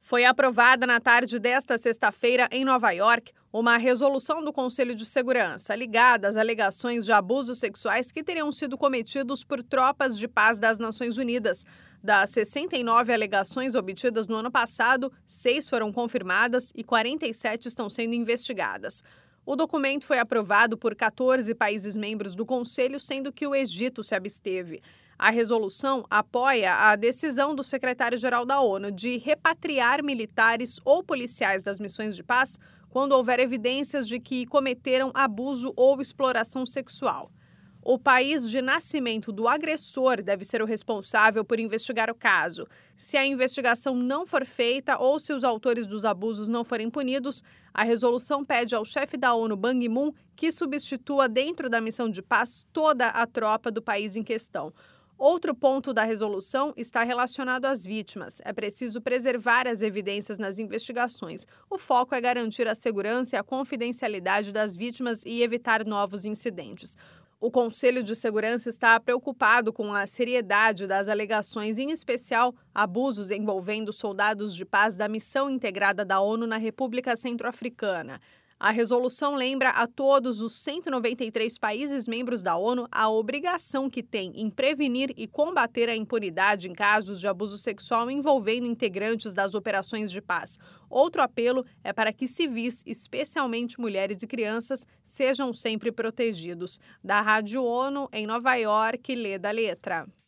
Foi aprovada na tarde desta sexta-feira, em Nova York, uma resolução do Conselho de Segurança ligada às alegações de abusos sexuais que teriam sido cometidos por tropas de paz das Nações Unidas. Das 69 alegações obtidas no ano passado, 6 foram confirmadas e 47 estão sendo investigadas. O documento foi aprovado por 14 países membros do Conselho, sendo que o Egito se absteve. A resolução apoia a decisão do secretário-geral da ONU de repatriar militares ou policiais das missões de paz quando houver evidências de que cometeram abuso ou exploração sexual. O país de nascimento do agressor deve ser o responsável por investigar o caso. Se a investigação não for feita ou se os autores dos abusos não forem punidos, a resolução pede ao chefe da ONU, Ban Ki-moon, que substitua dentro da missão de paz toda a tropa do país em questão. Outro ponto da resolução está relacionado às vítimas. É preciso preservar as evidências nas investigações. O foco é garantir a segurança e a confidencialidade das vítimas e evitar novos incidentes. O Conselho de Segurança está preocupado com a seriedade das alegações, em especial abusos envolvendo soldados de paz da Missão Integrada da ONU na República Centro-Africana. A resolução lembra a todos os 193 países membros da ONU a obrigação que têm em prevenir e combater a impunidade em casos de abuso sexual envolvendo integrantes das operações de paz. Outro apelo é para que civis, especialmente mulheres e crianças, sejam sempre protegidos. Da Rádio ONU, em Nova York, Leda Letra.